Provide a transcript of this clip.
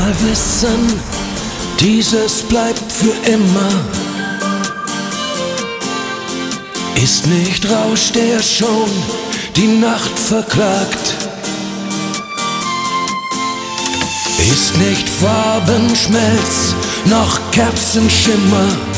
mal wissen, dieses bleibt für immer. Ist nicht Rausch, der schon die Nacht verklagt? Ist nicht Farbenschmelz noch Kerzenschimmer?